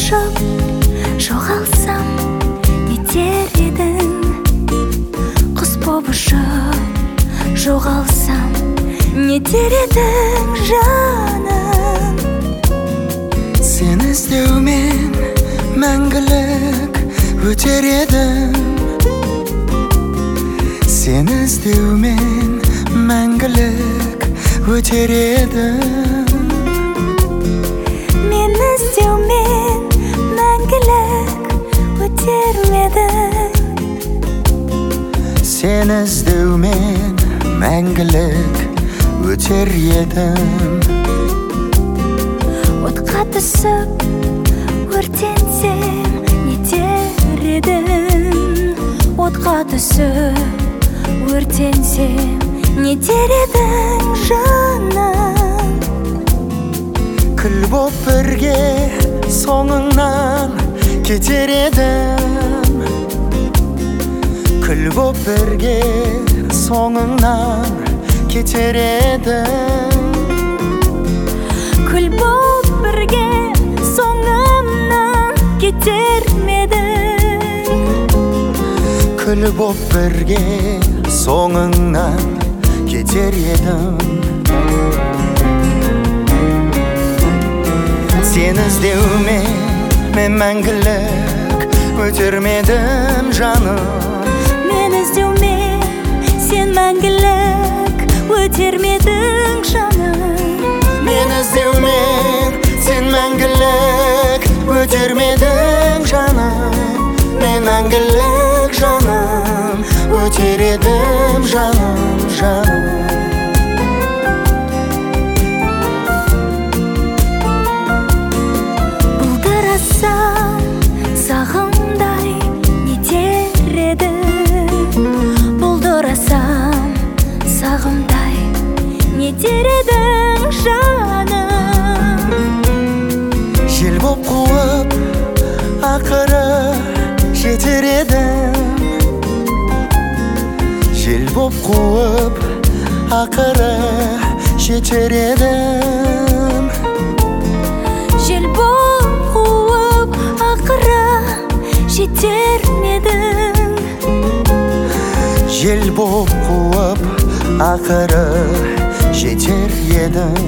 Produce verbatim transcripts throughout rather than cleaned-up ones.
ұшып жоғалсам нетер едің? Құс боп ұшып жоғалсам нетер едің жаным? Сені іздеумен мәңгілік өтер едім. Сені іздеумен мәңгілік өтер едім. Мені іздеумен мәңгілік өтер медің? Сені іздеумен мәңгілік өтер едім. Отқа түсіп өртенсем нетер едің? Отқа түсіп өртенсем нетер едің жаным? Күл боп бірге соңыңнан кетер едім. Күл боп бірге соңыңнан кетер едім. Күл боп бірге соңымнан кетер медің? Күл боп бірге соңыңнан кетер едім. Сені іздеумен мен мәңгілік өтермедім жаным. Мен іздеумен сен мәңгілік өтермедің жаным. Мен іздеумен сен мәңгілік өтермедің жаным. Мен мәңгілік жаным өтер едім жаным, жаным. Бұлдырасам сағымдай нетер едің? Бұлдырасам сағымдай нетер едің жаным? Жел боп қуып ақыры жетер едім. Жел боп қуып ақыры жетер едім. Жел боп қуып ақыры жетер медің? Жел боп қуып ақыры жетер едім.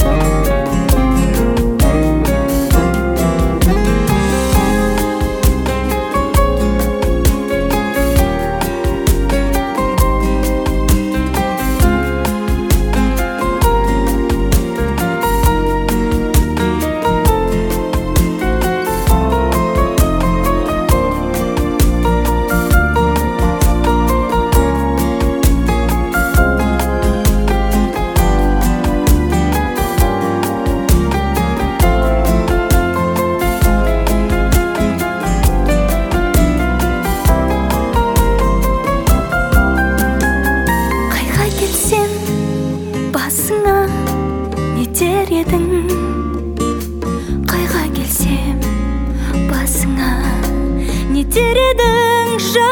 Басыңа нетер едің? Қайға келсем басыңа нетер едің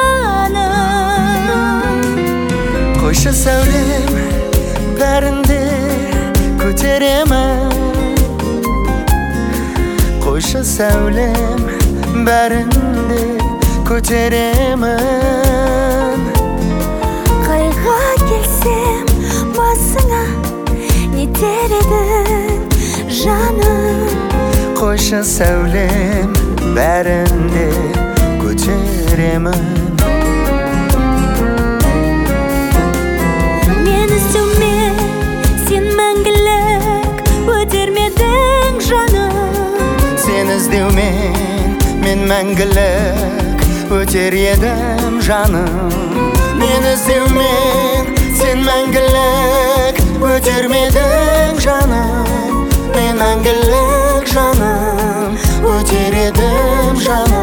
жаным? Қойшы сәулем бәрінде көтеремін. Қойшы сәулем бәрінде көтеремін. Қайға келсем басыңа нетер едің жаным? Қойшы сәулем бәрінде көтеремін. Мен іздеумен сен мәңгілік өтермедің жаным. Сен іздеумен мен мәңгілік өтер едім жаным. Мен іздеумен сен мәңгілік өтермедің жаным. Мен мәңгілік жаным өтер едім жаным.